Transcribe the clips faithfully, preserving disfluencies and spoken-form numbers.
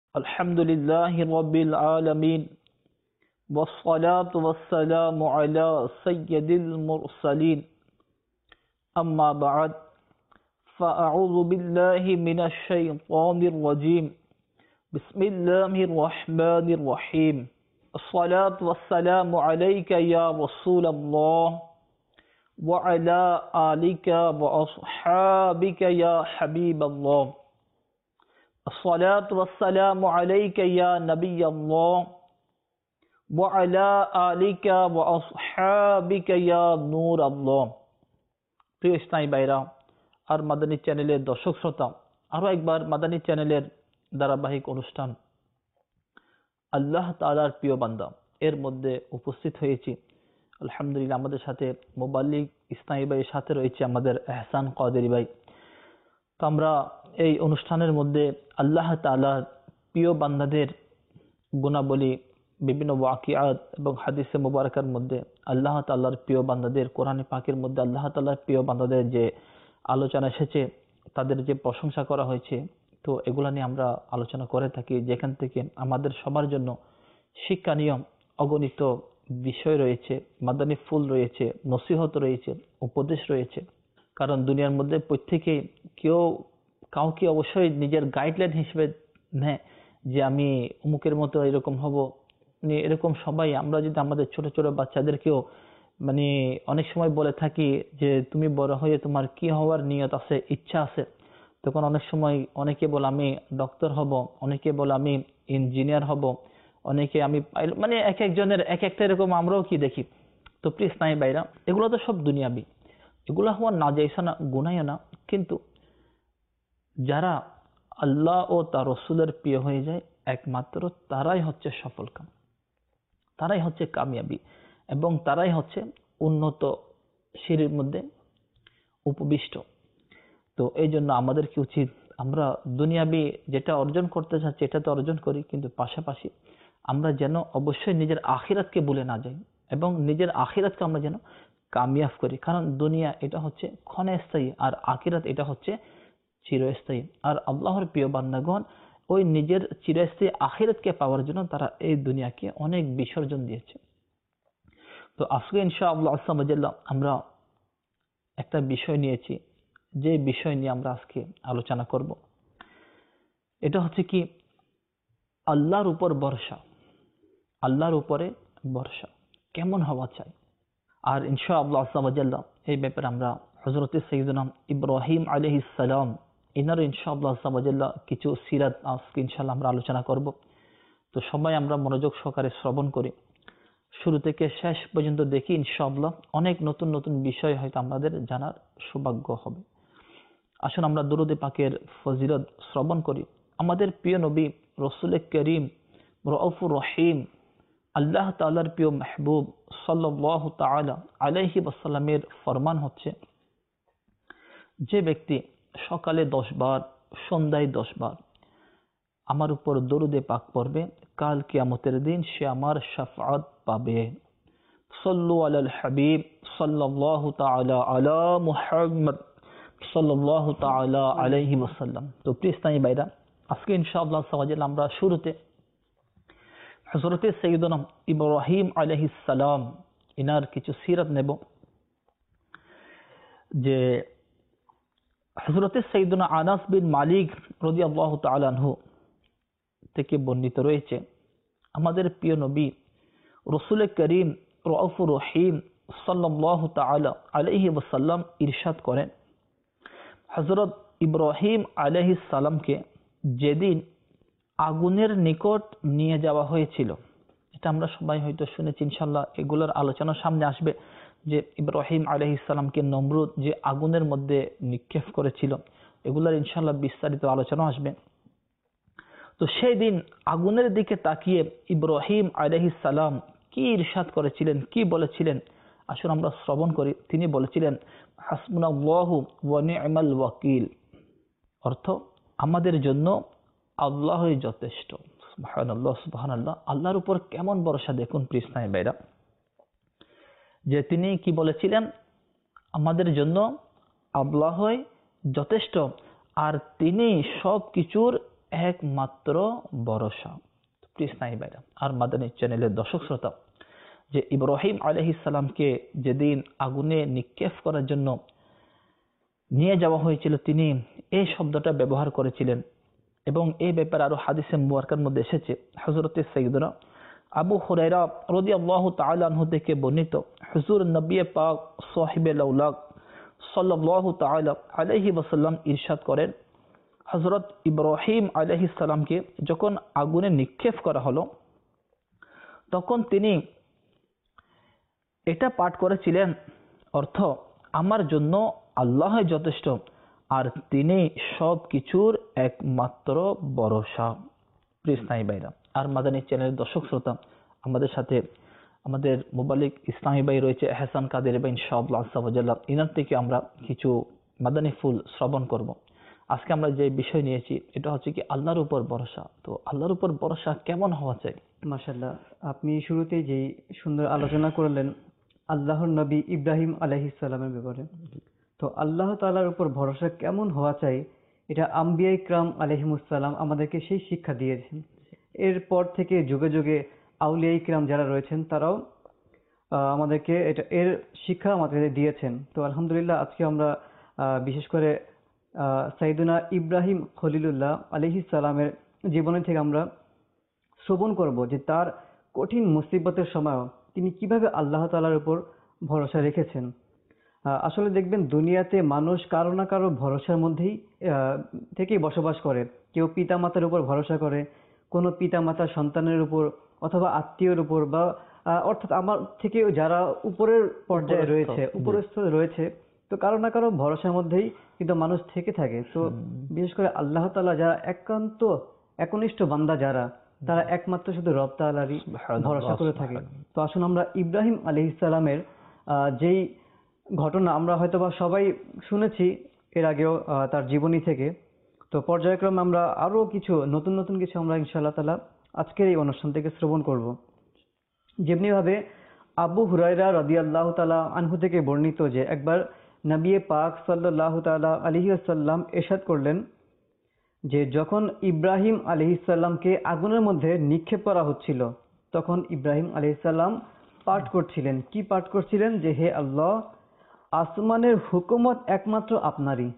الحمد لله رب العالمين والصلاة والسلام على سيد المرسلين أما بعد فأعوذ بالله من الشيطان الرجيم بسم الله الرحمن الرحيم الصلاة والسلام عليك يا رسول الله وعلى آلك وأصحابك يا حبيب الله الصلاة والسلام عليك يا نبي الله وعلى آلك وأصحابك يا نور الله। প্রিয় ইসলামী ভাইরা আর মাদানী চ্যানেলের দর্শক শ্রোতা, আরো একবার মাদানী চ্যানেলের ধারাবাহিক অনুষ্ঠান আল্লাহ তাআলার প্রিয় বান্দা এর মধ্যে উপস্থিত হয়েছি। আলহামদুলিল্লাহ, আমাদের সাথে মুবাল্লিগ ইসলামী ভাইয়ের সাথে রয়েছে আমাদের এহসান কাদেরী ভাই। তো আমরা এই অনুষ্ঠানের মধ্যে আল্লাহ তাআলার প্রিয় বান্দাদের গুণাবলী, বিভিন্ন ওয়াকিয়াত এবং হাদিসে মুবারকার মধ্যে আল্লাহ তাআলার প্রিয় বান্দাদের, কোরআনে পাকের মধ্যে আল্লাহ তাআলার প্রিয় বান্দাদের যে আলোচনা এসেছে, তাদের যে প্রশংসা করা হয়েছে, তো এগুলা নিয়ে আমরা আলোচনা করে থাকি, যেখান থেকে আমাদের সবার জন্য শিক্ষণীয় অগণিত বিষয় রয়েছে, মাদানী ফুল রয়েছে, নসিহত রয়েছে, উপদেশ রয়েছে। কারণ দুনিয়ার মধ্যে প্রত্যেকেই কেউ কাউকে অবশ্যই নিজের গাইডলাইন হিসেবে নেয় যে আমি অমুকের মতো এরকম হব, মানে এরকম সবাই আমরা যদি আমাদের ছোট ছোট বাচ্চাদেরকেও মানে অনেক সময় বলে থাকি যে তুমি বড় হয়ে তোমার কি হওয়ার নিয়ত আছে, ইচ্ছা আছে, তখন অনেক সময় অনেকে বলে আমি ডক্টর হব, অনেকে বলে আমি ইঞ্জিনিয়ার হব, অনেকে আমি মানে এক একজনের এক একটা এরকম আমরাও কি দেখি। তো প্লিজ নাই ভাইরা, এগুলো তো সব দুনিয়াবি, এগুলা হওয়ার না যাইছে না, গুনাইও না, কিন্তু যারা আল্লাহ ও তার রসুলের প্রিয় হয়ে যায় একমাত্র তারাই হচ্ছে সফল কাম, তারাই হচ্ছে কামিয়াবি, এবং তারাই হচ্ছে উন্নত সিঁড়ির মধ্যে উপবিষ্ট। তো এই জন্য আমাদের কি উচিত, আমরা দুনিয়াবি যেটা অর্জন করতে চাচ্ছি এটা তো অর্জন করি, কিন্তু পাশাপাশি আমরা যেন অবশ্যই নিজের আখিরাতকে ভুলে না যাই, এবং নিজের আখিরাতকে আমরা যেন কামিয়াব করি। কারণ দুনিয়া এটা হচ্ছে ক্ষণস্থায়ী, আর আখিরাত এটা হচ্ছে চিরস্থায়ী। আর আল্লাহর প্রিয় বান্দাগণ ওই নিজের চিরস্থায়ী আখিরাতকে পাওয়ার জন্য তারা এই দুনিয়াকে অনেক বিসর্জন দিয়েছে। তো আজকে ইনশাআল্লাহ আল্লাহ আমরা একটা বিষয় নিয়েছি, যে বিষয় নিয়ে আমরা আজকে আলোচনা করব, এটা হচ্ছে কি আল্লাহর উপর ভরসা। আল্লাহর উপরে ভরসা কেমন হওয়া চাই। আর ইনশাআল্লাহ আল্লাহ এই ব্যাপারে আমরা হযরত সাইয়্যিদুনা ইব্রাহিম আলাইহিস সালাম ইনার ইনশাআল্লাহ আল্লাহ কিছু সিরাত আজকে ইনশাআল্লাহ আমরা আলোচনা করব। তো সবাই আমরা মনোযোগ সহকারে শ্রবণ করি, শুরু থেকে শেষ পর্যন্ত দেখি, ইনশাআল্লাহ অনেক নতুন নতুন বিষয় হয়তো আমাদের জানার সৌভাগ্য হবে। আসুন আমরা দুরূদ পাকের ফজিলত শ্রবণ করি। আমাদের প্রিয় নবী রাসূল করিম রউফুর রহিম আল্লাহ তাআলার প্রিয় মাহবুব সাল্লাল্লাহু তাআলা আলাইহি ওয়াসাল্লামের ফরমান হচ্ছে, যে ব্যক্তি সকালে দশ বার, সন্ধ্যায় দশ বার আমার উপর দরুদে পাক পড়বে, কাল কিয়ামতের দিন সে আমার শাফাআত পাবে। সাল্লু আলাল হাবিব সাল্লাল্লাহু তাআলা আলা মুহাম্মদ সাল্লাল্লাহু তাআলা আলাইহি ওয়াসাল্লাম। তো প্রিয় ইসলামী ভাইরা, আজকে ইনশাআল্লাহ সাওয়াজিল আমরা শুরুতে হযরত সাইয়্যিদুনা ইব্রাহিম আলাইহিস সালাম ইনার কিছু সিরাত নেব। যে হযরত সাইয়্যিদুনা আনাস বিন মালিক রাদিয়াল্লাহু তাআলা আনহু থেকে বর্ণিত রয়েছে, আমাদের প্রিয় নবী রাসূল করিম রউফুর রহিম সাল্লাল্লাহু তাআলা আলাইহি ওয়াসাল্লাম ইরশাদ করেন, হযরত ইব্রাহিম আলাইহিস সালামকে যেদিন আগুনের নিকট নিয়ে যাওয়া হয়েছিল, এটা আমরা সবাই হয়তো শুনেছি, ইনশাআল্লাহ এগুলোর আলোচনা সামনে আসবে, যে ইব্রাহিম আলাইহিস সালামকে নমরুদ যে আগুনের মধ্যে নিক্ষেপ করেছিল, এগুলোর ইনশাআল্লাহ বিস্তারিত আলোচনা আসবে। তো সেই দিন আগুনের দিকে তাকিয়ে ইব্রাহিম আলাইহিস সালাম কি ইরশাদ করেছিলেন, কি বলেছিলেন, আসুন আমরা শ্রবণ করি। তিনি বলেছিলেন, হাসবুনাল্লাহু ওয়া নি'মাল ওয়াকিল, অর্থ আমাদের জন্য আল্লাহই যথেষ্ট। সুবহানাল্লাহ সুবহানাল্লাহ, আল্লাহর উপর কেমন ভরসা দেখুন প্রিয় ইসলামী ভাইরা, যে তিনি কি বলেছিলেন, আমাদের জন্য আল্লাহই যথেষ্ট, আর তিনি সব কিছুর একমাত্র ভরসা। প্লিজ নাই ভাইরা আর মাদানী চ্যানেলের দর্শক শ্রোতা, যে ইব্রাহিম আলাইহিস সালামকে যেদিন আগুনে নিক্ষেপ করার জন্য নিয়ে যাওয়া হয়েছিল, তিনি এই শব্দটা ব্যবহার করেছিলেন এবং এই ব্যাপারে আরো হাদিসে মুবারকার মধ্যে এসেছে। হযরতে সাইয়্যিদনা আবু হুরায়রা রাদিয়াল্লাহু তাআলা আনহু থেকে বর্ণিত, হুজুর নবী পাক সাহিবে লাউলাক সাল্লাল্লাহু তাআলা আলাইহি ওয়াসাল্লাম ইরশাদ করেন, হযরত ইব্রাহিম আলাইহিস সালামকে যখন আগুনে নিক্ষেপ করা হলো তখন তিনি এটা পাঠ করেছিলেন, অর্থ আমার জন্য আল্লাহ যথেষ্ট আর তিনি সব কিছুর একমাত্র ভরসা। প্লিজ নাই ভাইরা আর মাদানী চ্যানেলের দর্শক শ্রোতা, আমাদের সাথে আমাদের মুবাল্লিগ ইসলামী ভাই রয়েছে এহসান কাদের ভাই, ইনশাআল্লাহ আজ্জা ওয়া জাল্লা ইনার থেকে আমরা কিছু মাদানী ফুল শ্রবণ করব। আজকে আমরা যে বিষয় নিয়েছি এটা হচ্ছে কি আল্লাহর উপর ভরসা। তো আল্লাহর উপর ভরসা কেমন হওয়া চাই? মাশাআল্লাহ, আপনি শুরুতেই যেই সুন্দর আলোচনা করলেন আল্লাহর নবী ইব্রাহিম আলাইহিস সালামের ব্যাপারে, তো আল্লাহ তাআলার উপর ভরসা কেমন হওয়া চাই এটা আম্বিয়া ইকরাম আলাইহিমুস সালাম আমাদেরকে সেই শিক্ষা দিয়েছেন। এরপর থেকে যুগে যুগে আউলিয়া ইকরাম যারা রয়েছেন তারাও আহ, আমাদেরকে এটা এর শিক্ষা আমাদের দিয়েছেন। তো আলহামদুলিল্লাহ আজকে আমরা আহ, বিশেষ করে আহ, সাইয়েদুনা ইব্রাহিম খলিলুল্লাহ আলাইহিস সালামের জীবনী থেকে আমরা শ্রবণ করব যে তার কঠিন মুসিবতের সময়ও তিনি কিভাবে আল্লাহ তাআলার উপর ভরসা রেখেছেন। আহ, আসলে দেখবেন দুনিয়াতে মানুষ কারো না কারো ভরসার মধ্যেই আহ, থেকেই বসবাস করে। কেউ পিতা মাতার উপর ভরসা করে, কোনো পিতা মাতার সন্তানের উপর অথবা আত্মীয়র উপর, বা আহ, অর্থাৎ আমার থেকেও যারা উপরের পর্যায়ে উপরস্থ, রয়েছে জি। উপরস্থ রয়েছে, তো কারো না কারো ভরসার মধ্যেই কিন্তু মানুষ থেকে থাকে। তো হুম। বিশেষ করে আল্লাহ তাআলা যারা একান্ত একনিষ্ঠ বান্দা যারা, তারা একমাত্র শুধু রব তাআলারই সুবহানাল্লাহ, ভরসা করে থাকে। সুবহানাল্লাহ। তো আসুন আমরা ইব্রাহিম আলাইহিস সালামের আহ, যেই ঘটনা আমরা হয়তোবা সবাই শুনেছি এর আগেও আহ, তার জীবনী থেকে, তো পর্যায়ক্রমে আমরা আরো কিছু নতুন নতুন কিছু আমরা ইনশাআল্লাহ তাআলা আজকের এই অনুষ্ঠান থেকে শ্রবণ করব। যেমনি ভাবে আবু হুরায়রা রাদিয়াল্লাহু তাআলা আনহু থেকে বর্ণিত যে একবার নবী পাক সাল্লাল্লাহু তাআলা আলাইহি ওয়াসাল্লাম ইরশাদ করলেন যে যখন ইব্রাহিম আলাইহিস সালামকে আগুনের মধ্যে নিক্ষেপ করা হচ্ছিল তখন ইব্রাহিম আলাইহিস সালাম পাঠ করছিলেন। কি পাঠ করছিলেন? যে হে আল্লাহ, আসমানের হুকুমত একমাত্র আপনারই,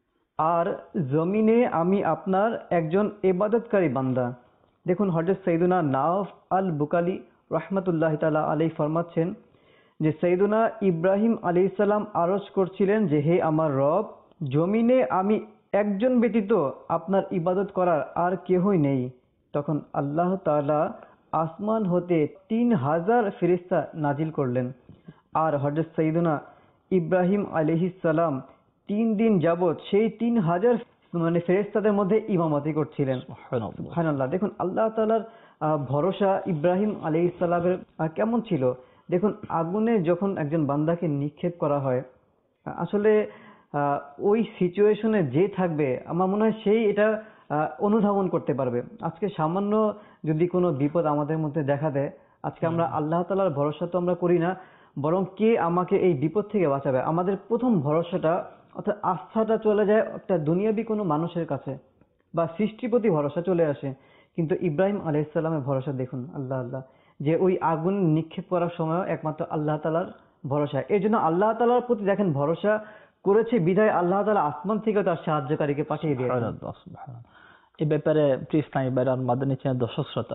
আর জমিনে আমি আপনার একজন ইবাদতকারী বান্দা। দেখুন হযরত সাইয়েদুনা নাওফ আল বুকালি রাহমাতুল্লাহি তাআলা আলাইহি ফরমাচ্ছেন যে সাইয়েদুনা ইব্রাহিম আলাইহিস সালাম আরজ করছিলেন যে হে আমার রব, জমিনে আমি একজন ব্যতীত আপনার ইবাদত করার আর কেহই নেই। তখন আল্লাহ তাআলা আসমান হতে তিন হাজার ফেরেশতা নাজিল করলেন, আর হযরত সাইয়েদুনা ইব্রাহিম আলাইহিস সালাম তিন দিন যাবত সেই তিন হাজার মানে ফেরেশতাদের মধ্যে ইমামতি করছিলেন। সুবহানাল্লাহ। সুবহানাল্লাহ। দেখুন আল্লাহ তাআলার আহ, ভরসা ইব্রাহিম আলাইহিস সালামের আহ, কেমন ছিল। দেখুন আগুনে যখন একজন বান্দাকে নিক্ষেপ করা হয়, আহ, আসলে আহ, ওই সিচুয়েশনে যে থাকবে আমার মনে হয় সেই এটা আহ, অনুধাবন করতে পারবে। আজকে সামান্য যদি কোনো বিপদ আমাদের মধ্যে দেখা দেয়, আজকে আমরা আল্লাহ তাআলার ভরসা তো আমরা করি না, বরং কে আমাকে এই বিপদ থেকে বাঁচাবে, আমাদের প্রথম ভরসাটা অর্থাৎ আস্থাটা চলে যায় একটা দুনিয়াবি কোনো মানুষের কাছে, বা সৃষ্টির প্রতি ভরসা চলে আসে। কিন্তু ইব্রাহিম আলাইহিস সালামের ভরসা দেখুন আল্লাহ আল্লাহ, যে ওই আগুন নিক্ষেপ করার সময় একমাত্র আল্লাহ তাআলার ভরসা। এই জন্য আল্লাহ তাআলার প্রতি দেখেন ভরসা করেছে বিধায় আল্লাহ তাআলা আসমান থেকে তার সাহায্যকারীকে পাঠিয়ে দিয়েছেন। সুবহানাল্লাহ, সুবহানাল্লাহ। এই ব্যাপারে প্লিজ নাই ভাইরা আর মাদানী চ্যানেল দর্শক শ্রোতা,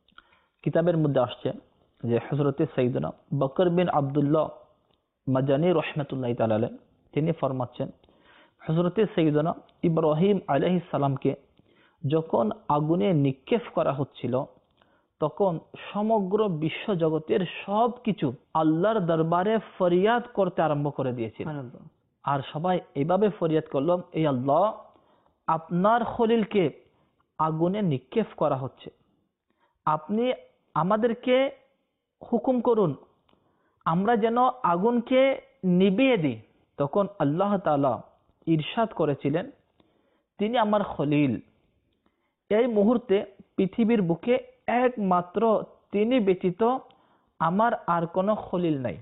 কিতাবের মধ্যে আসছে যে হযরতে সাইয়েদনা বকর বিন আব্দুল্লাহ মাদানী রাহমাতুল্লাহি তাআলা আলাইহি তিনি ফরমাচ্ছেন, হযরতে সাইয়েদনা ইব্রাহিম আলাইহিস সালামকে যখন আগুনে নিক্ষেপ করা হচ্ছিল তখন সমগ্র বিশ্ব জগতের সব কিছু আল্লাহর দরবারে ফরিয়াদ করতে আরম্ভ করে দিয়েছিল। সুবহানাল্লাহ। আর সবাই এইভাবে ফরিয়াদ করল, এই আল্লাহ, আপনার খলিলকে আগুনে নিক্ষেপ করা হচ্ছে, আপনি আমাদেরকে হুকুম করুন আমরা যেন আগুনকে নিভিয়ে দিই। তখন আল্লাহ তাআলা ইরশাদ করেছিলেন, তিনি আমার খলিল, এই মুহূর্তে পৃথিবীর বুকে একমাত্র তিনি ব্যতীত আমার আর কোনো খলিল নাই,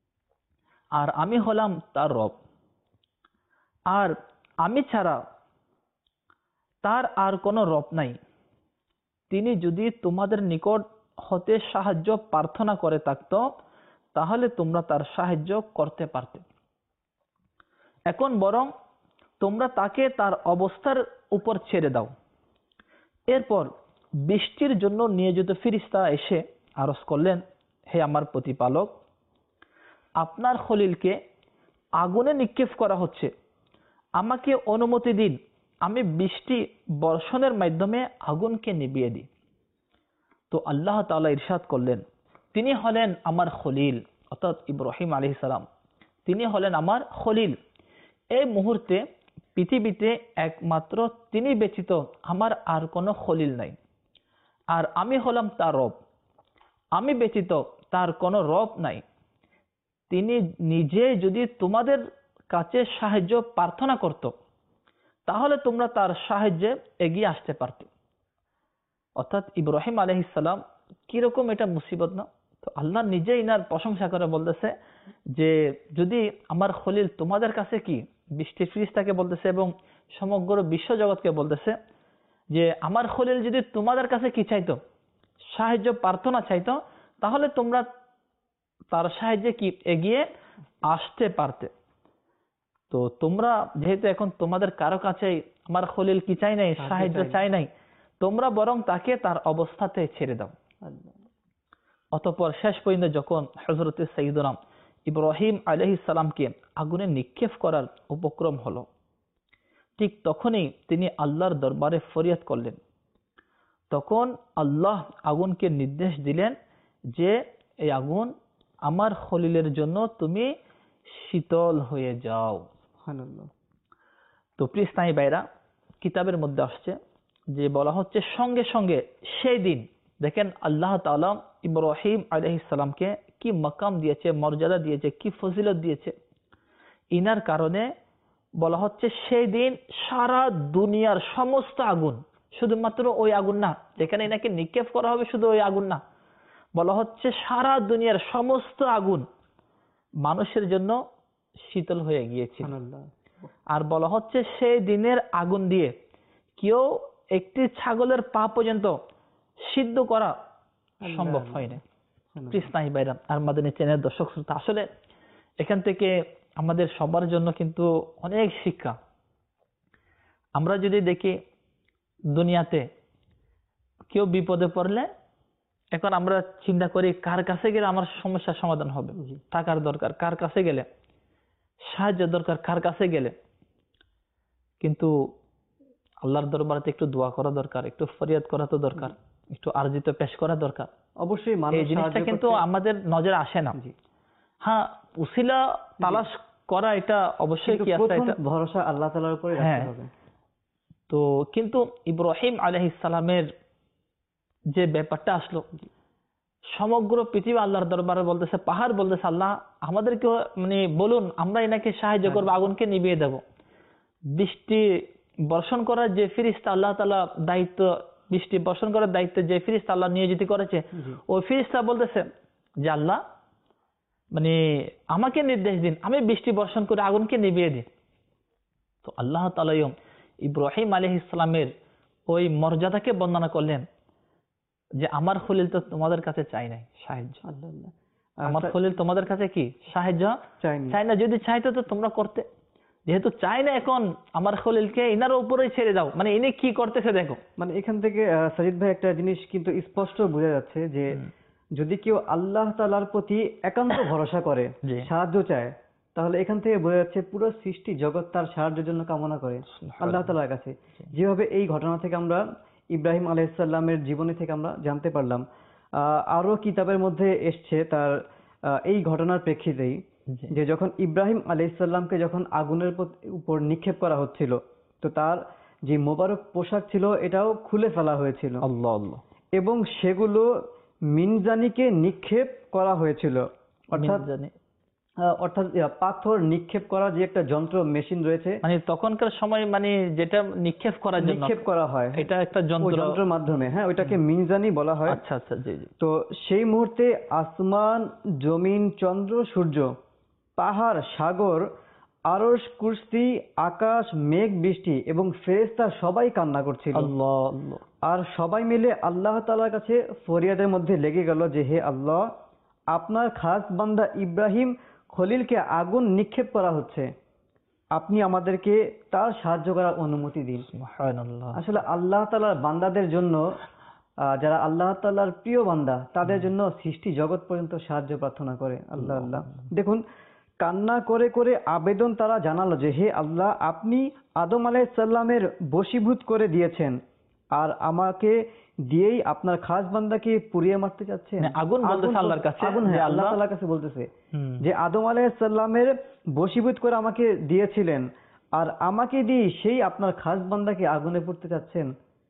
আর আমি হলাম তার রব, আর আমি ছাড়া তার আর কোনো রব নাই। তিনি যদি তোমাদের নিকট হতে সাহায্য প্রার্থনা করে থাকত তাহলে তোমরা তার সাহায্য করতে পারতে। এখন বরং তোমরা তাকে তার অবস্থার উপর ছেড়ে দাও। এরপর বৃষ্টির জন্য নিয়োজিত ফেরেশতা এসে আরজ করলেন, হে আমার প্রতিপালক, আপনার খলিলকে আগুনে নিক্ষেপ করা হচ্ছে, আমাকে অনুমতি দিন আমি বৃষ্টি বর্ষণের মাধ্যমে আগুনকে নিভিয়ে দিই। তো আল্লাহ তাআলা ইরশাদ করলেন, তিনি হলেন আমার খলিল, অর্থাৎ ইব্রাহিম আলাইহিস সালাম তিনি হলেন আমার খলিল। এই মুহূর্তে পৃথিবীতে একমাত্র তিনি ব্যতীত আমার আর কোনো খলিল নাই, আর আমি হলাম তার রব। আমি ব্যতীত তার কোনো রব নাই। তিনি নিজে যদি তোমাদের কাছে সাহায্য প্রার্থনা করত তাহলে তোমরা তার সাহায্যে এগিয়ে আসতে পারতে। অর্থাৎ ইব্রাহিম আলাইহিস সালাম কিরকম এটা মুসিবত না? তো আল্লাহ নিজে ইনার প্রশংসা করে বলতেছে যে যদি আমার খলিল তোমাদের কাছে কি, বৃষ্টি ফেরেশতাকে বলতেছে এবং সমগ্র বিশ্ব জগৎকে বলতেছে যে আমার খলিল যদি তোমাদের কাছে কি চাইতো, সাহায্য প্রার্থনা চাইতো, তাহলে তোমরা তার সাহায্যে কি এগিয়ে আসতে পারতে। তো তোমরা যেহেতু এখন তোমাদের কারো কাছে আমার খলিল কি চাই নাই, সাহায্য চাই নাই, তোমরা বরং তাকে তার অবস্থাতে ছেড়ে দাও। অতঃপর শেষ পর্যন্ত যখন হযরত সাইয়্যিদুনা ইব্রাহিম আলাইহিস সালামকে আগুনে নিক্ষেপ করার উপক্রম হলো, ঠিক তখনই তিনি আল্লাহর দরবারে ফরিয়াদ করলেন। তখন আল্লাহ আগুনকে নির্দেশ দিলেন যে এই আগুন আমার খলিলের জন্য তুমি শীতল হয়ে যাও। সুবহানাল্লাহ। তো প্রিয় ইসলামী ভাইরা, কিতাবের মধ্যে আসছে যে বলা হচ্ছে সঙ্গে সঙ্গে সেই দিন দেখেন আল্লাহ তাআলা ইব্রাহিম আলাইহিস সালামকে কি মাকাম দিয়েছে, মর্যাদা দিয়েছে, কি ফজিলত দিয়েছে। ইনার কারণে বলা হচ্ছে সেই দিন সারা দুনিয়ার সমস্ত আগুন, শুধুমাত্র ওই আগুন না যেখানে এনাকে নিক্ষেপ করা হবে, শুধু ওই আগুন না, বলা হচ্ছে সারা দুনিয়ার সমস্ত আগুন মানুষের জন্য শীতল হয়ে গিয়েছে। আর বলা হচ্ছে সেই দিনের আগুন দিয়ে কেউ একটি ছাগলের পা পর্যন্ত সিদ্ধ করা সম্ভব হয় না। কৃষ্ণাই বাইরাম আর মাদানী চ্যানেল দর্শক শ্রোতা, আসলে এখান থেকে আমাদের সবার জন্য কিন্তু অনেক শিক্ষা। আমরা যদি দেখি দুনিয়াতে কেউ বিপদে পড়লে এখন আমরা চিন্তা করি কার কাছে গেলে আমার সমস্যার সমাধান হবে, টাকার দরকার কার কাছে গেলে, সাহায্য দরকার কার কাছে গেলে। কিন্তু আল্লাহর দরবারে একটু দোয়া করা দরকার, একটু ফরিয়াদ করা তো দরকার, একটু আরজিত পেশ করা দরকার। অবশ্যই এই জিনিসটা কিন্তু আমাদের নজরে আসে না। হ্যাঁ, উসিলা তালাশ করা এটা অবশ্যই কি আছে, এটা ভরসা আল্লাহ তাআলার উপরে রাখতে হবে। তো কিন্তু ইব্রাহিম আলাইহিস সালামের যে ব্যাপারটা আসলো, সমগ্র পৃথিবী আল্লাহর দরবারে বলতেছে, পাহাড় বলতেছে আল্লাহ আমাদেরকে মানে বলুন আমরা এনাকে সাহায্য করবো, আগুনকে নিভিয়ে দেব। বৃষ্টি বর্ষণ করার যে ফেরেশতা আল্লাহ তাআলা দায়িত্ব, বৃষ্টি বর্ষণ করার দায়িত্ব যে ফেরেশতা আল্লাহ নিয়োজিত করেছে, ওই ফেরেশতা বলতেছে যে আল্লাহ মানে আমাকে নির্দেশ দিন আমি বৃষ্টি বর্ষণ করে আগুনকে নিভিয়ে দিই। তো আল্লাহ তাআলা ইব্রাহিম আলাইহিস সালামের ওই মর্যাদাকে বর্ণনা করলেন যে আমার খলিল তো তোমাদের কাছে চাই নাই সাহায্য, আমার খলিল তোমাদের কাছে কি সাহায্য চাই না, যদি চাইতো তো তোমরা করতে। যেহেতু চাই না, এখন আমার খলিলকে ইনার উপরেই ছেড়ে দাও, মানে ইনি কি করতেছে দেখো। মানে এখান থেকে সাজিদ ভাই একটা জিনিস কিন্তু স্পষ্ট বোঝা যাচ্ছে যে যদি কেউ আল্লাহ তাআলার প্রতি একান্ত ভরসা করে, সাহায্য চায়, তাহলে এখান থেকে বোঝা যাচ্ছে পুরো সৃষ্টি জগৎ তার সাহায্যের জন্য কামনা করে আল্লাহ তাআলার কাছে। যেভাবে এই ঘটনা থেকে আমরা ইব্রাহিম আলাইহিস সালামের জীবনী থেকে আমরা জানতে পারলাম, আরো কিতাবের মধ্যে এসছে তার এই ঘটনার প্রেক্ষিতেই যে যখন ইব্রাহিম আলাইহিস সালামকে যখন আগুনের উপর নিক্ষেপ করা হচ্ছিল, তো তার যে মোবারক পোশাক ছিল এটাও খুলে ফেলা হয়েছিল আল্লাহ আল্লাহ, এবং সেগুলো মিনজানিকে নিক্ষেপ করা হয়েছিল। অর্থাৎ অর্থাৎ পাথর নিক্ষেপ করা যে একটা যন্ত্র মেশিন রয়েছে, মানে তখনকার সময় মানে যেটা নিক্ষেপ করার জন্য নিক্ষেপ করা হয়, এটা একটা যন্ত্র, যন্ত্রের মাধ্যমে, হ্যাঁ ওইটাকে মিনজানি বলা হয়। আচ্ছা আচ্ছা, জি জি। তো সেই মুহূর্তে আসমান, জমিন, চন্দ্র, সূর্য, পাহাড়, সাগর, আরশ, কুরসি, আকাশ, মেঘ, বৃষ্টি এবং ফেরেশতা সবাই কান্না করছিল। আল্লাহ আল্লাহ। আর সবাই মিলে আল্লাহ তাআলার কাছে ফরিয়াদের মধ্যে লেগে গেল যে হে আল্লাহ, আপনার খাস বান্দা ইব্রাহিম খলিলকে আগুন নিক্ষেপ করা হচ্ছে, আপনি আমাদেরকে তার সাহায্য করার অনুমতি দিন। সুবহানাল্লাহ। আসলে আল্লাহ তাআলার বান্দাদের জন্য, আহ, যারা আল্লাহ তাআলার প্রিয় বান্দা, তাদের জন্য সৃষ্টি জগৎ পর্যন্ত সাহায্য প্রার্থনা করে। আল্লাহ আল্লাহ। দেখুন, কান্না করে করে আবেদন তারা জানালো যে হে আল্লাহ, আপনি আদম আলাইহিস সালামের বশীভূত করে দিয়েছেন, আর আমাকে দিয়েই আপনার খাস বান্দাকে পুড়িয়ে মারতে চাচ্ছেন। মানে আগুন বলতেছে আগুন- আল্লাহর কাছে আগুন, যে হ্যাঁ, আল্লাহ আল্লাহ- তাআলার কাছে বলতেছে হুম। যে আদম আলাইহিস সালামের বশীভূত করে আমাকে দিয়েছিলেন, আর আমাকে দিয়ে সেই আপনার খাস বান্দাকে আগুনে পুড়তে চাচ্ছেন।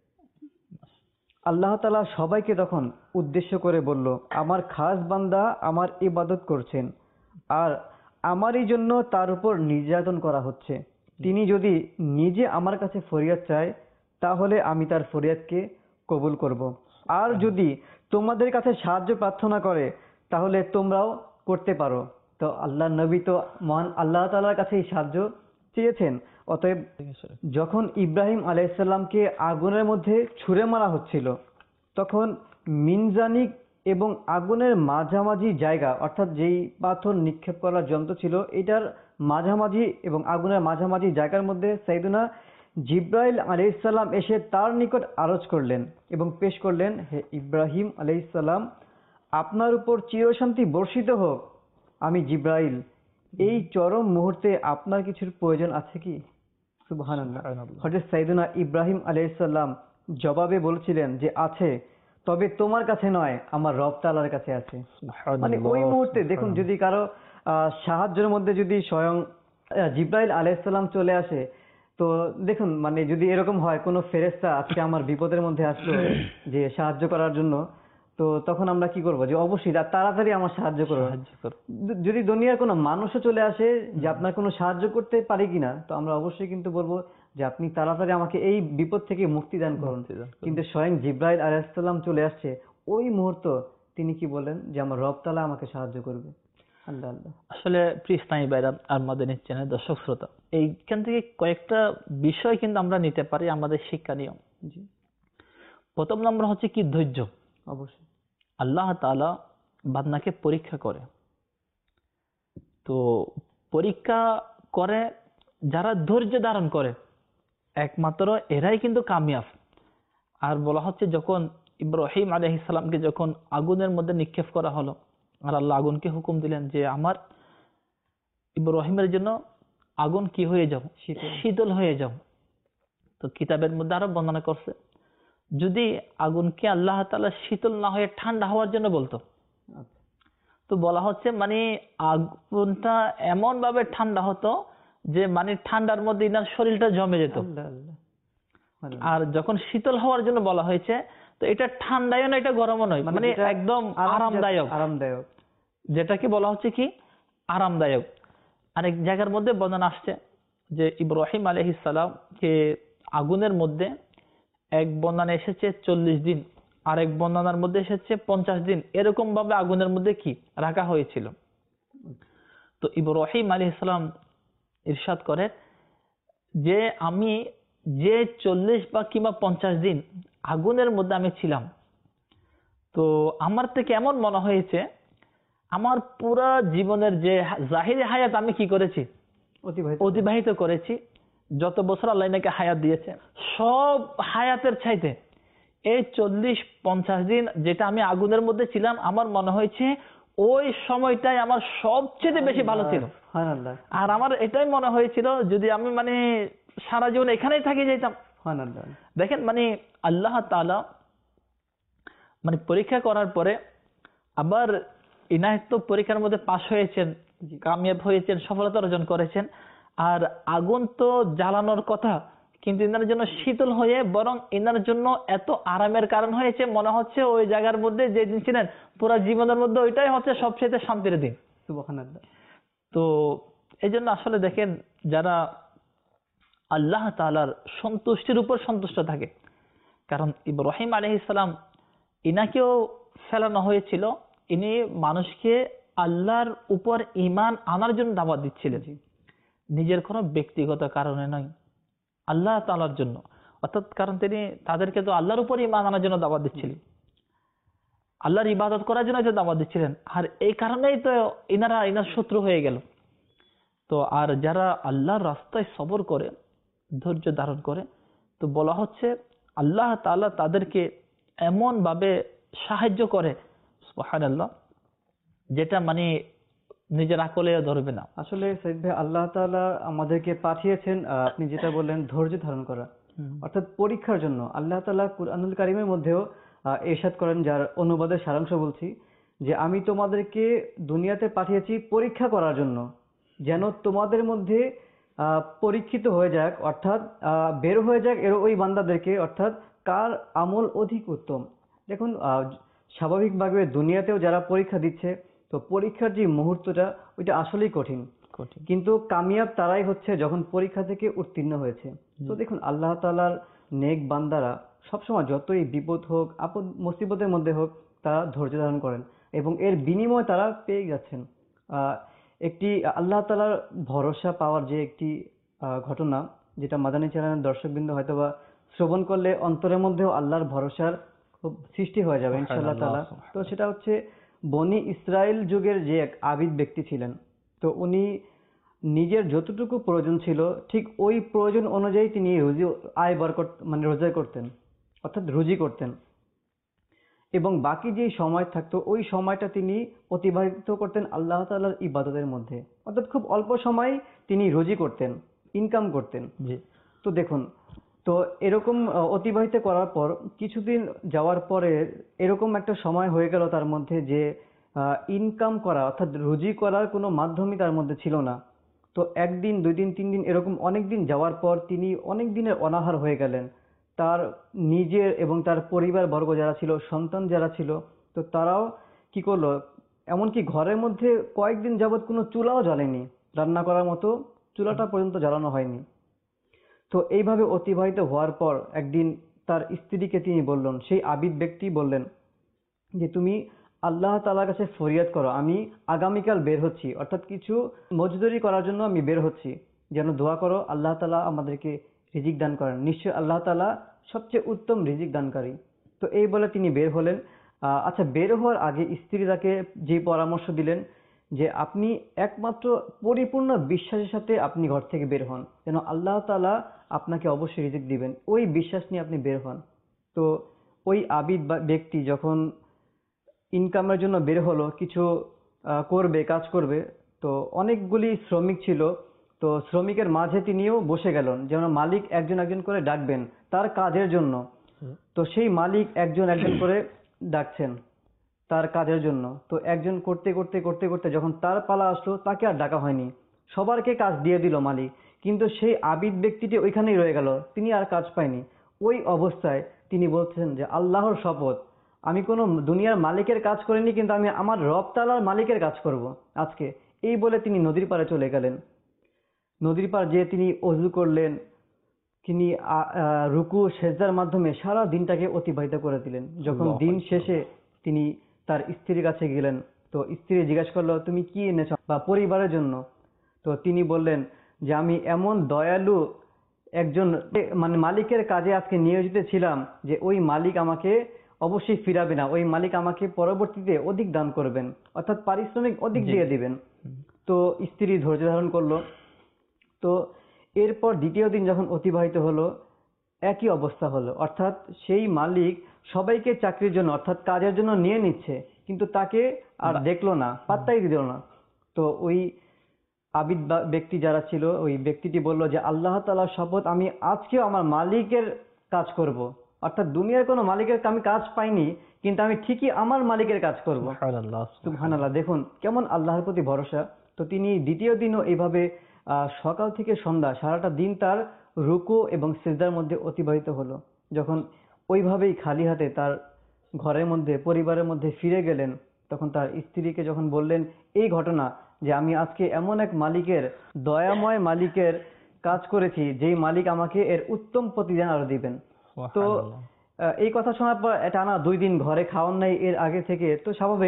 আল্লাহ তাআলা সবাইকে তখন উদ্দেশ্য করে বলল, আমার খাস বান্দা আমার ইবাদত করছেন, আর আমারই জন্য তার উপর নির্যাতন করা হচ্ছে। তিনি যদি নিজে আমার কাছে ফরিয়াদ চায়, তাহলে আমি তার ফরিয়াদকে কবুল করব। আর যদি তোমাদের কাছে সাহায্য প্রার্থনা করে, তাহলে তোমরাও করতে পারো। তো আল্লাহ নবী তো মহান আল্লাহ তাআলার কাছেই সাহায্য চেয়েছেন। অতএব যখন ইব্রাহিম আলাইহিস সালামকে আগুনের মধ্যে ছুঁড়ে মারা হচ্ছিল, তখন মিনজানিক এবং আগুনের মাঝামাঝি জায়গা, অর্থাৎ যেই পাথর নিক্ষেপ করার যন্ত্র ছিল, এটার মাঝামাঝি এবং আগুনের মাঝামাঝি জায়গার মধ্যে সাইয়েদনা জিব্রাইল আলাইহিস সালাম এসে তার নিকট আরজ করলেন এবং পেশ করলেন, হে ইব্রাহিম আলাইহিস সালাম, আপনার উপর চিরশান্তি বর্ষিত হোক। আমি জিব্রাইল, এই চরম মুহূর্তে আপনার কিছুর প্রয়োজন আছে কি? সুবহানাল্লাহ। হযরত সাইয়েদনা ইব্রাহিম আলাইহিস সালাম জবাবে বলেছিলেন যে আছে, তবে তোমার কাছে নয়, আমার রব তাআলার কাছে আছে। মানে ওই মুহূর্তে দেখুন, যদি কারো আহ, সাহায্যের মধ্যে যদি স্বয়ং আহ, জিব্রাইল আলাইহিস সালাম চলে আসে, তো দেখুন, মানে যদি এরকম হয় কোনো ফেরেশতা আজকে আমার বিপদের মধ্যে আসলো যে সাহায্য করার জন্য, তো তখন আমরা কি করব যে অবশ্যই তা- তাড়াতাড়ি আমার সাহায্য করো। সাহায্য করো। য- যদি দুনিয়ার কোনো মানুষও চলে আসে যে আপনার কোনো সাহায্য করতে পারি কিনা, তো আমরা অবশ্যই কিন্তু বলবো যে আপনি তাড়াতাড়ি আমাকে এই বিপদ থেকে মুক্তি দান করুন। মুক্তি দান করুন। কিন্তু স্বয়ং জিব্রাইল আলাইহিস সালাম চলে আসছে ওই মুহূর্ত, তিনি কি বলেন যে আমার রব তাআলা আমাকে সাহায্য করবে। আল্লাহ আল্লাহ। আসলে প্রিয় ইসলামী ভাইরা আর মাদানী চ্যানেল দর্শক শ্রোতা, এইখান থেকে কয়েকটা বিষয় কিন্তু আমরা নিতে পারি আমাদের শিক্ষণীয়। জি, প্রথম নম্বর হচ্ছে কি, ধৈর্য। অবশ্যই। আল্লাহ তাআলা বান্দাকে পরীক্ষা করে, তো পরীক্ষা করে যারা ধৈর্য ধারণ করে একমাত্র এরাই কিন্তু কামিয়াব। আর বলা হচ্ছে যখন ইব্রাহিম আলাইহিস সালামকে যখন আগুনের মধ্যে নিক্ষেপ করা হলো, আর আল্লাহ আগুনকে হুকুম দিলেন যে আমার ইব্রাহিমের জন্য আগুন কি হয়ে যাও, শীতল। শীতল হয়ে যাও। তো কিতাবের মধ্যে আরো বর্ণনা করছে, যদি আগুনকে আল্লাহ তাআলা শীতল না হয়ে ঠান্ডা হওয়ার জন্য বলতো, আচ্ছা। তো বলা হচ্ছে মানে আগুনটা এমন ভাবে ঠান্ডা হতো যে মানে ঠান্ডার মধ্যে ইনার শরীরটা জমে যেত। আল্লাহ আল্লাহ। আল্লাহ। আর যখন শীতল হওয়ার জন্য বলা হয়েছে, তো এটা ঠান্ডায়ও না, এটা গরমও নয়, মানে যেটা একদম আরামদায়ক- আরামদায়ক, আরামদায়ক। যেটাকে বলা হচ্ছে কি আরামদায়ক। আরেক জায়গার মধ্যে বর্ণনা আসছে যে ইব্রাহিম আলাইহিস সালামকে আগুনের মধ্যে এক বর্ণনা এসেছে চল্লিশ দিন, আরেক বর্ণনার মধ্যে এসেছে পঞ্চাশ দিন, এরকম ভাবে আগুনের মধ্যে কি রাখা হয়েছিল। তো ইব্রাহিম আলাইহিস সালাম ইরশাদ করে যে আমি যে চল্লিশ বা কিংবা পঞ্চাশ দিন আগুনের মধ্যে আমি ছিলাম, তো আমার থেকে এমন মনে হয়েছে আমার পুরা জীবনের যে জাহিরি হায়াত আমি কি করেছি, অতিবাহিত। অতিবাহিত করেছি, যত বছর আল্লাহ নাকি হায়াত দিয়েছে সব হায়াতের চাইতে এই চল্লিশ পঞ্চাশ দিন যেটা আমি আগুনের মধ্যে ছিলাম, আমার মনে হয়েছে ওই সময়টাই আমার সবচেয়ে বেশি ভালো ছিল। সুবহানাল্লাহ। আর আমার এটাই মনে হয়েছিল যদি আমি মানে সারা জীবন এখানেই থাকি যেতাম। সুবহানাল্লাহ। দেখেন মানে আল্লাহ তাআলা মানে পরীক্ষা করার পরে আবার ইনায়েত তো পরীক্ষার মধ্যে পাশ হয়েছেন, কামিয়াব হয়েছেন, সফলতা অর্জন করেছেন। আর আগুন তো জ্বালানোর কথা, কিন্তু ইনার জন্য শীতল হয়ে বরং ইনার জন্য এত আরামের কারণ হয়েছে, মনে হচ্ছে ওই জায়গার মধ্যে যে দিন ছিলেন পুরো জীবনের মধ্যে ওইটাই হচ্ছে সবচেয়ে শান্তির দিন। সুবহানাল্লাহ। তো এই জন্য আসলে দেখেন যারা আল্লাহ তাআলার সন্তুষ্টির উপর সন্তুষ্ট থাকে, কারণ ইব্রাহিম আলাইহিস সালাম ইনাকেও ফেলানো হয়েছিল, ইনি মানুষকে আল্লাহর উপর ঈমান আনার জন্য দাওয়াত দিচ্ছিলেন। নিজের কোনো ব্যক্তিগত কারণে নয়, আল্লাহ তাআলার জন্য। অর্থাৎ কারণ তিনি তাদেরকে তো আল্লাহর উপর ঈমান আনার জন্য দাওয়াত দিচ্ছিলেন, আল্লাহর ইবাদত করার জন্য যে দাওয়াত দিচ্ছিলেন, আর এই কারণেই তো ইনারা ইনার শত্রু হয়ে গেল। তো আর যারা আল্লাহর রাস্তায় সবর করে, ধৈর্য ধারণ করে, তো বলা হচ্ছে আল্লাহ তাআলা তাদেরকে এমন ভাবে সাহায্য করে, সুবহানাল্লাহ, যেটা মানে নিজের আকলে ধরবে না। আসলে সাইদ ভাই, আল্লাহ তাআলা আমাদেরকে পাঠিয়েছেন, আহ, আপনি যেটা বললেন ধৈর্য ধারণ করা, অর্থাৎ পরীক্ষার জন্য। আল্লাহ তাআলা কুরআনুল কারীমের মধ্যেও আহ, ইরশাদ করেন, যার অনুবাদের সারাংশ বলছি, যে আমি তোমাদেরকে দুনিয়াতে পাঠিয়েছি পরীক্ষা করার জন্য, যেন তোমাদের মধ্যে আহ, পরীক্ষিত হয়ে যাক, অর্থাৎ আহ, বের হয়ে যাক এর ওই বান্দাদেরকে, অর্থাৎ কার আমল অধিক উত্তম। দেখুন, আহ, স্বাভাবিকভাবে দুনিয়াতেও যারা পরীক্ষা দিচ্ছে, তো পরীক্ষার যে মুহূর্তটা ওইটা আসলেই কঠিন, কঠিন। কিন্তু কামিয়াব তারাই হচ্ছে যখন পরীক্ষা থেকে উত্তীর্ণ হয়েছে। তো দেখুন, আল্লাহ তাআলার নেক বান্দারা সবসময় যতই বিপদ হোক, আপদ মুসিবতের মধ্যে হোক, তারা ধৈর্য ধারণ করেন এবং এর বিনিময় তারা পেয়ে যাচ্ছেন। আহ, একটি আল্লাহ তাআলার ভরসা পাওয়ার যে একটি আহ, ঘটনা, যেটা মাদানী চ্যানেলের দর্শকবৃন্দ হয়তোবা শ্রবণ করলে অন্তরের মধ্যেও আল্লাহর ভরসার খুব সৃষ্টি হয়ে যাবে ইনশাআল্লাহ তাআলা। তো সেটা হচ্ছে বনি ইসরায়েল যুগের যে এক আবিদ ব্যক্তি ছিলেন। তো উনি নিজের যতটুকু প্রয়োজন ছিল ঠিক ওই প্রয়োজন অনুযায়ী তিনি রুজি আয় বার করত, মানে রোজগার করতেন, অর্থাৎ রুজি করতেন, এবং বাকি যে সময় থাকতো ওই সময়টা তিনি অতিবাহিত করতেন আল্লাহ তাআলার ইবাদতের মধ্যে, অর্থাৎ খুব অল্প সময় তিনি রুজি করতেন, ইনকাম করতেন। জি। তো দেখুন, তো এরকম আহ, অতিবাহিত করার পর কিছুদিন যাওয়ার পরে এরকম একটা সময় হয়ে গেল তার মধ্যে যে ইনকাম করা, অর্থাৎ রুজি করার কোনো মাধ্যমই তার মধ্যে ছিল না। তো একদিন, দুই দিন, তিন দিন, এরকম অনেক দিন যাওয়ার পর তিনি অনেক দিনের অনাহার হয়ে গেলেন। তার নিজের এবং তার পরিবার বর্গ যারা ছিল, সন্তান যারা ছিল, তো তারাও কি করলো, এমনকি ঘরের মধ্যে কয়েকদিন যাবৎ কোনো চুলাও জ্বলেনি, রান্না করার মতো চুলাটা পর্যন্ত জ্বালানো হয়নি। তো এইভাবে অতিবাহিত হওয়ার পর একদিন তার স্ত্রীকে তিনি বললেন, সেই আবিদ ব্যক্তি বললেন যে তুমি আল্লাহ তাআলার কাছে ফরিয়াদ করো, আমি আগামীকাল বের হচ্ছি, অর্থাৎ কিছু মজদুরি করার জন্য আমি বের হচ্ছি, যেন দোয়া করো আল্লাহ তাআলা আমাদেরকে রিজিক দান করেন, নিশ্চয় আল্লাহ তাআলা সবচেয়ে উত্তম রিজিক দানকারী। তো এই বলে তিনি বের হলেন। আহ, আচ্ছা, বের হওয়ার আগে স্ত্রী তাকে যে পরামর্শ দিলেন যে আপনি একমাত্র পরিপূর্ণ বিশ্বাসের সাথে আপনি ঘর থেকে বের হন, যেন আল্লাহ তাআলা আপনাকে অবশ্যই রিজিক দিবেন, ওই বিশ্বাস নিয়ে আপনি বের হন। তো ওই আবিদ বা ব্যক্তি যখন ইনকামের জন্য বের হলো, কিছু আহ, করবে, কাজ করবে, তো অনেকগুলি শ্রমিক ছিল, তো শ্রমিকের মাঝে তিনিও বসে গেলেন, যেন মালিক একজন একজন করে ডাকবেন তার কাজের জন্য। তো সেই মালিক একজন একজন করে ডাকছেন তার কাজের জন্য। তো একজন করতে করতে করতে করতে যখন তার পালা আসলো, তাকে আর ডাকা হয়নি, সবারকে কাজ দিয়ে দিল মালিক, কিন্তু সেই আবিদ ব্যক্তিটি ওইখানেই রয়ে গেল, তিনি আর কাজ পায়নি। ওই অবস্থায় তিনি বলছেন যে আল্লাহর শপথ, আমি কোনো দুনিয়ার মালিকের কাজ করিনি, কিন্তু আমি আমার রব তাআলার মালিকের কাজ করব আজকে। এই বলে তিনি নদীর পাড়ে চলে গেলেন। নদীর পাড় যেয়ে তিনি অজু করলেন, তিনি আ- আহ, রুকু সেজদার মাধ্যমে সারা দিনটাকে অতিবাহিত করে দিলেন। যখন আল্লাহু দিন আকবার। শেষে তিনি তার স্ত্রীর কাছে গেলেন, তো স্ত্রী জিজ্ঞাসা করলো তুমি কি এনেছো বা পরিবারের জন্য। তো তিনি বললেন যে আমি এমন দয়ালু একজন এ, মানে মালিকের কাজে আজকে নিয়োজিত ছিলাম যে ওই মালিক আমাকে অবশ্যই ফিরাবে না, ওই মালিক আমাকে পরবর্তীতে অধিক দান করবেন, অর্থাৎ পারিশ্রমিক অধিক জি। দিয়ে দিবেন। তো স্ত্রী ধৈর্য ধারণ করলো। তো এরপর দ্বিতীয় দিন যখন অতিবাহিত হলো, একই অবস্থা হলো, অর্থাৎ সেই মালিক সবাইকে চাকরির জন্য, অর্থাৎ কাজের জন্য নিয়ে নিচ্ছে, কিন্তু তাকে আর বা- দেখলো না, পাত্তাই দিল না। তো ওই আবিদ বা- ব্যক্তি যারা ছিল, ওই ব্যক্তিটি বলল যে আল্লাহ তাআলার শপথ, আমি আজকেও আমার মালিকের কাজ করব, অর্থাৎ দুনিয়ার কোনো মালিকের আমি কাজ পাইনি, কিন্তু আমি ঠিকই আমার মালিকের কাজ করব। সুবহানাল্লাহ, সুবহানাল্লাহ, দেখুন কেমন আল্লাহর প্রতি ভরসা। তো তিনি দ্বিতীয় দিনও এইভাবে আহ, সকাল থেকে সন্ধ্যা সারাটা দিন তার রুকু এবং সিজদার মধ্যে অতিবাহিত হলো। যখন ওইভাবেই খালি হাতে তার ঘরের মধ্যে, পরিবারের মধ্যে ফিরে গেলেন, তখন তার স্ত্রীকে যখন বললেন এই ঘটনা, যে আমি আজকে এমন এক মালিকের, দয়াময় মালিকের কাজ করেছি, যেই মালিক আমাকে এর উত্তম প্রতিদান আরো দিবেন। তো সুবহানাল্লাহ। আহ, এই কথা শোনার পর টানা দুই দিন ঘরে খাওয়ার নাই এর আগে থেকে, তো স্বাভাবিক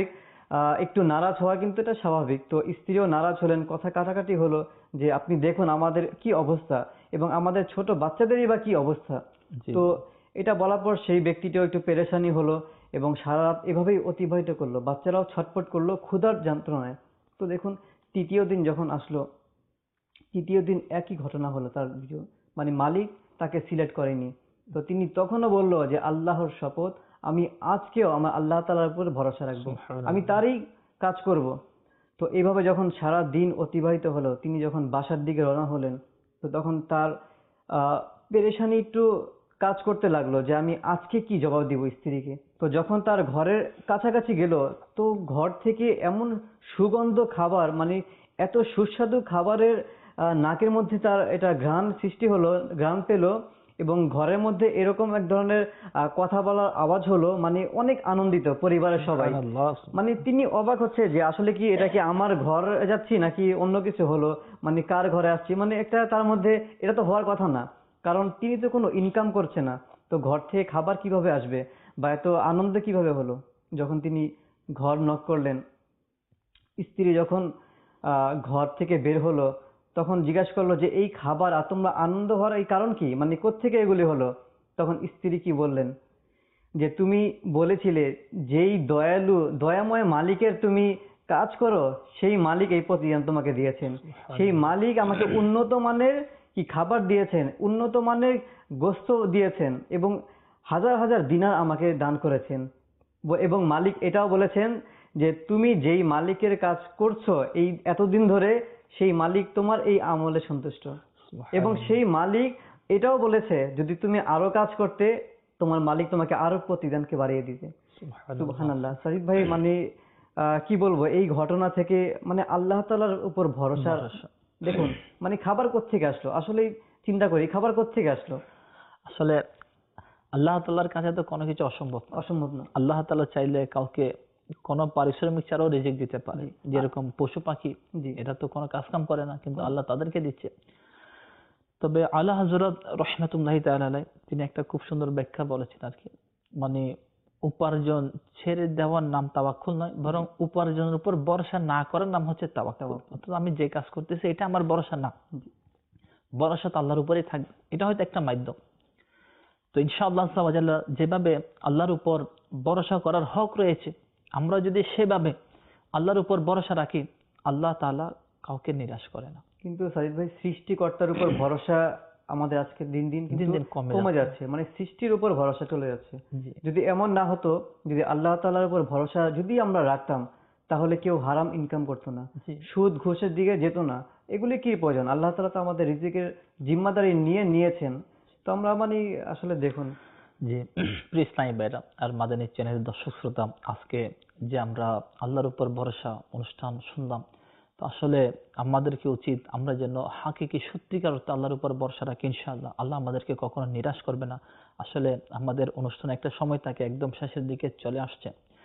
আহ, একটু নারাজ হওয়া কিন্তু এটা স্বাভাবিক। তো স্ত্রীও নারাজ হলেন, কথা কাটাকাটি হলো যে আপনি দেখুন আমাদের কি অবস্থা এবং আমাদের ছোট বাচ্চাদেরই বা কি অবস্থা। জি তো জি এটা বলার পর সেই ব্যক্তিটাও একটু পেরেশানি হলো এবং সারা রাত এভাবেই অতিবাহিত করলো, বাচ্চারাও ছটফট করলো ক্ষুধার যন্ত্রণায়। তো দেখুন তৃতীয় দিন যখন আসলো, তৃতীয় দিন একই ঘটনা হলো তার দ্বিতীয়- মানে মালিক তাকে সিলেক্ট করেনি। তো তিনি তখনও বলল যে আল্লাহর শপথ, আমি আজকেও আমার আল্লাহ তাআলার উপর ভরসা রাখবো, আমি সুবহানাল্লাহ। তারই কাজ করব। তো এইভাবে যখন সারা দিন অতিবাহিত হলো, তিনি যখন বাসার দিকে রওনা হলেন, তো তখন তার আহ পেরেশানি একটু কাজ করতে লাগলো যে আমি আজকে কি জবাব দিব স্ত্রীকে। তো যখন তার ঘরের কাছাকাছি গেল, তো ঘর থেকে এমন সুগন্ধ খাবার, মানে এত সুস্বাদু খাবারের আহ, নাকের মধ্যে তার এটা ঘ্রাণ সৃষ্টি হলো, ঘ্রাণ পেলো, এবং ঘরের মধ্যে এরকম এক ধরনের আহ, কথা বলার আওয়াজ হলো, মানে অনেক আনন্দিত পরিবারের সবাই। সুবহানাল্লাহ। মানে তিনি অবাক হচ্ছে যে আসলে কি এটা কি আমার ঘর যাচ্ছি নাকি অন্য কিছু হলো, মানে কার ঘরে আসছি, মানে একটা তার মধ্যে এটা তো হওয়ার কথা না, কারণ তিনি তো কোনো ইনকাম করছে না, তো ঘর থেকে খাবার কিভাবে আসবে বা এত আনন্দ কিভাবে হলো। যখন তিনি ঘর নক করলেন, স্ত্রী যখন আহ ঘর থেকে বের হলো, তখন জিজ্ঞাসা করলো যে এই খাবার আর তোমরা আনন্দ হওয়ার এই কারণ কি, মানে কোত্থেকে এগুলি হলো। তখন স্ত্রী কি বললেন যে তুমি বলেছিলে যেই দয়ালু দয়াময় মালিকের তুমি কাজ করো, সেই মালিক এই প্রতিদান তোমাকে দিয়েছেন। সেই সুবহানাল্লাহ। মালিক আমাকে উন্নত মানের কি খাবার দিয়েছেন, উন্নত মানের গোস্ত দিয়েছেন এবং হাজার হাজার দিনার আমাকে দান করেছেন। ব- এবং মালিক এটাও বলেছেন যে তুমি যেই মালিকের কাজ করছো এই এতদিন ধরে, সেই মালিক তোমার এই আমলে সন্তুষ্ট। এবং সুবহানাল্লাহ। সেই মালিক এটাও বলেছে যদি তুমি আরো কাজ করতে, তোমার মালিক তোমাকে আরো প্রতিদানকে বাড়িয়ে দিতে। সুবহানাল্লাহ। সুবহানাল্লাহ। সাজিদ ভাই, মানে আহ, কি বলবো এই ঘটনা থেকে, মানে আল্লাহ তাআলার উপর ভরসা। ভরসা। দেখুন মানে খাবার কোত্থেকে আসলো, আসলেই চিন্তা করি খাবার কোত্থেকে আসলো। আসলে আল্লাহ তাআলার কাছে তো কোনো কিছু অসম্ভব না। অসম্ভব না। আল্লাহ তাআলা চাইলে কাউকে কোনো পারিশ্রমিক ছাড়াও রিজিক দিতে পারে। জি। আ- যেরকম পশু পাখি, জি। এটা তো কোনো কাজ কাম করে না, কিন্তু করে। আল্লাহ তাদেরকে দিচ্ছে। তবে আলা হযরত রাহমাতুল্লাহি তাআলা আলাইহি তিনি একটা খুব সুন্দর ব্যাখ্যা বলেছেন আর কি। মানে উপার্জন ছেড়ে দেওয়ার নাম তাওয়াক্কুল নয়, বরং উপার্জনের উপর ভরসা না করার নাম হচ্ছে তাওয়াক্কুল। তাওয়াক্কুল। অর্থাৎ আমি যে কাজ করতেছি এটা আমার ভরসা না, ভরসা তো আল্লাহর উপরেই থাকবে। এটা হয়তো একটা মাধ্যম। তো ইনশাআল্লাহ আল্লাহ ওয়া জাল্লা যেভাবে আল্লাহর উপর ভরসা করার হক রয়েছে, আমরা যদি সেভাবে আল্লাহর উপর ভরসা রাখি, আল্লাহ তাআলা কাউকে নিরাশ করে না। কিন্তু সাজিদ ভাই, সৃষ্টিকর্তার উপর ভরসা আমাদের আজকে দিন দিন দিন কিন্তু দিন কমে কমে যাচ্ছে। যাচ্ছে, মানে সৃষ্টির উপর ভরসা চলে যাচ্ছে। জি যদি এমন না হতো, যদি আল্লাহ তাআলার উপর ভরসা যদি আমরা রাখতাম, তাহলে কেউ হারাম ইনকাম করতো না, জি সুদ ঘুষের দিকে যেত না। এগুলি কি প্রয়োজন, আল্লাহ তাআলা তো আমাদের রিজিকের জিম্মাদারি নিয়ে নিয়েছেন। তো আমরা মানে আসলে দেখুন। জি প্রিয় ইসলামী ভাইরা আর মাদানী চ্যানেলের দর্শক শ্রোতা, আজকে যে আমরা আল্লাহর উপর ভরসা অনুষ্ঠান শুনলাম, তো আসলে আমাদেরকে উচিত আমরা যেন হাকিকি সত্যিকার অর্থে আল্লাহর উপর ভরসা রাখি। ইনশাআল্লাহ আল্লাহ আমাদেরকে কখনো নিরাশ করবে না। আসলে আমাদের অনুষ্ঠান একটা সময় থাকে, একদম শেষের দিকে চলে আসছে।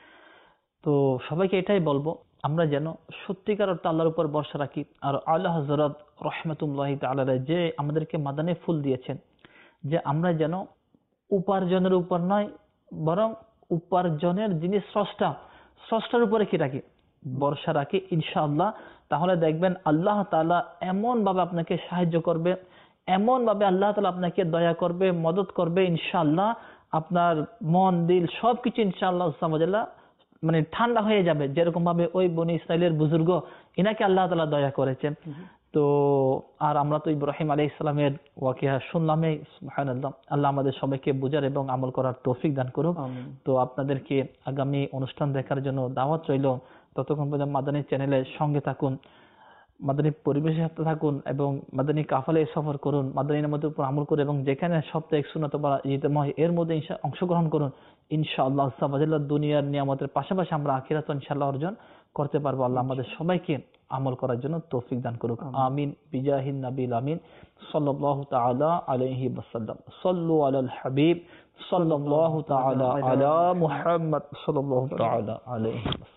তো সবাইকে এটাই বলবো, আমরা যেন সত্যিকার অর্থে আল্লাহর উপর ভরসা রাখি। আর আল্লাহ হযরত রাহমাতুল্লাহি তাআলা আলাইহি যে আমাদেরকে মাদানী ফুল দিয়েছেন, যে আমরা যেন উপার্জনের উপর নয়, বরং উপার্জনের যিনি স্রষ্টা, স্রষ্টার উপরে কি রাখি, ভরসা রাখি। ইনশাআল্লাহ তাহলে দেখবেন আল্লাহ তাআলা এমন ভাবে আপনাকে সাহায্য করবে, এমন ভাবে আল্লাহ তাআলা আপনাকে দয়া করবে, মদত করবে। ইনশাআল্লাহ আপনার মন দিল সবকিছু ইনশাআল্লাহ সামাজাল্লাহ মানে ঠান্ডা হয়ে যাবে, যেরকম ভাবে ওই বনি ইসরাইলের বুজুর্গ, ইনাকে আল্লাহ তাআলা দয়া করেছেন। তো আর আমরা তো ইব্রাহিম আলাইহিস সালামের ওয়াকিয়া শুনলামই। সুবহানাল্লাহ, আল্লাহ আমাদের সবাইকে বুঝার এবং আমল করার তৌফিক দান করুক। আমিন। তো আপনাদেরকে আগামী অনুষ্ঠান দেখার জন্য দাওয়াত রইল। ততক্ষণ পর্যন্ত মাদানী চ্যানেলের সঙ্গে থাকুন, মাদানী পরিবেশের সাথে থাকুন এবং মাদানী কাফালায় সফর করুন, মাদানীর মধ্যে উপর আমল করুন এবং যেখানে সপ্তাহে এক সুন্নাত বা ইজতেমায় এর মধ্যে ইনশা- অংশগ্রহণ করুন। ইনশাআল্লাহ সাবাজাল্লাহ দুনিয়ার নিয়ামতের পাশাপাশি আমরা আখিরাত ইনশাআল্লাহ অর্জন করতে পারবো। আল্লাহ আমাদের সবাইকে আমল করার জন্য তৌফিক দান করুক। আমিন। আমিন বিজাহিন নবীল আমিন সাল্লাল্লাহু তাআলা আলাইহি ওয়াসাল্লাম। সাল্লু আলাল হাবিব সাল্লাল্লাহু তাআলা আলা মুহাম্মদ সাল্লাল্লাহু তাআলা আলাইহি ওয়াসাল্লাম।